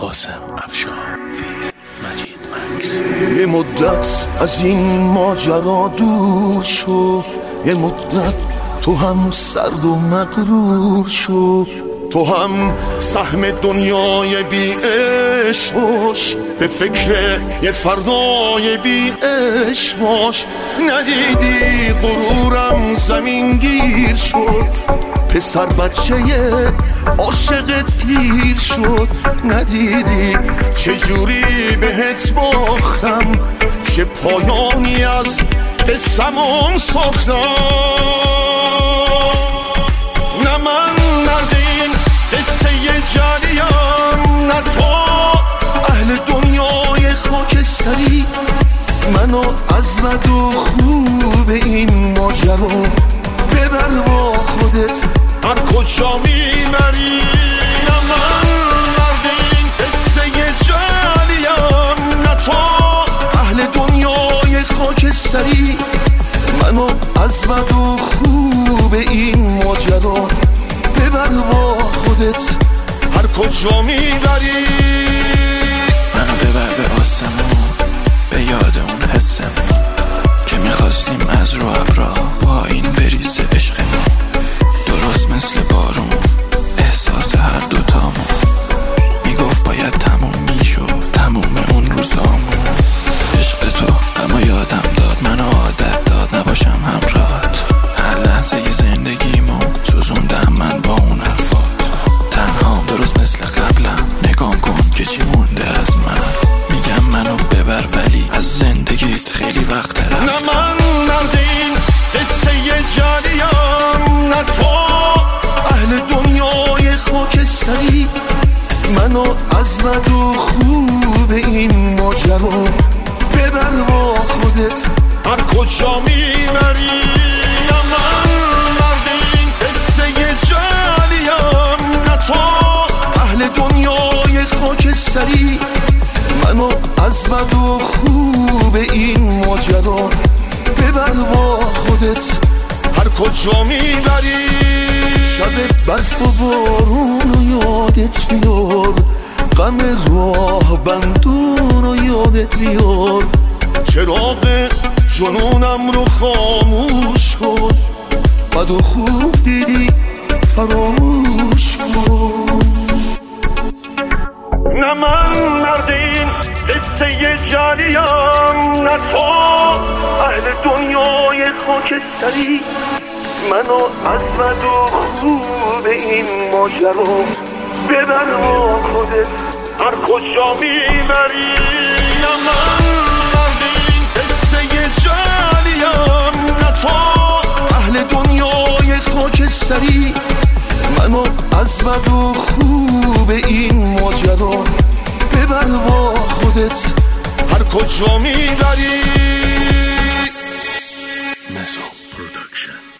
قاسم افشار فیت مجید مکس. یه مدت از این ماجرا دور شو، یه مدت تو هم سرد و مغرور شو، تو هم سهم دنیای بی عشق باش، به فکر یه فردای بی عشق باش. ندیدی غرورم زمین گیر شد، پسر بچه عاشقت پیر شد. ندیدی چجوری بهت باختم، چه پایانی از قصمون ساختم. نه من مرد این قصه جریم، نه تو اهل دنیای خاکستری. منو از بد و خوب این ماجرا ببر با خودت، هر کجا میبری. نه من مرد این قصه جریم، نه تو اهل دنیای خاکستری. منو از بد و خوب این ماجرا ببر با خودت، هر کجا میبری. منو ببر به آسمون، به یاد اون حسمون که میخواستیم از رو ابرا با این بریز عشقمون. درست مثل بارون احساس هر دوتامون میگفت باید تموم میشد، تموم اون روزامون. عشق تو اما یادم داد، منو عادت داد نباشم همراهت. هر لحظه زندگیمو سوزوندم من با اون حرفات. تنهام درست مثل قبلم، نگام کن که چی مونده از من. میگم منو ببر ولی از زندگیت خیلی وقت رفتم. نه من مرد این قصه جریم، نه تو اهل دنیای خاکستری. منو از بد و خوب این ماجرا ببر با خودت، هر کجا میبری. نه من مرد این قصه جریم، نه تو اهل دنیای خاکستری. منو از بد و خوب این ماجرا ببر با خودت، هر کجا میبری. شب برف و بارون رو یادت بیار، غم راه بندون رو یادت بیار. چراغ جنونم رو خاموش کن، بد و خوب دیدی فراموش کن. نه من مرد این قصه جریم، نه تو اهل دنیای خاکستری. منو از بد و خوب این ماجرا ببر با خودت، هر کجا میبری. نه من مرد این قصه جریم، نه تو اهل دنیای خاکستری. منو از بد و خوب این ماجرا ببر با خودت، هر کجا میبری. مزو پروداکشن.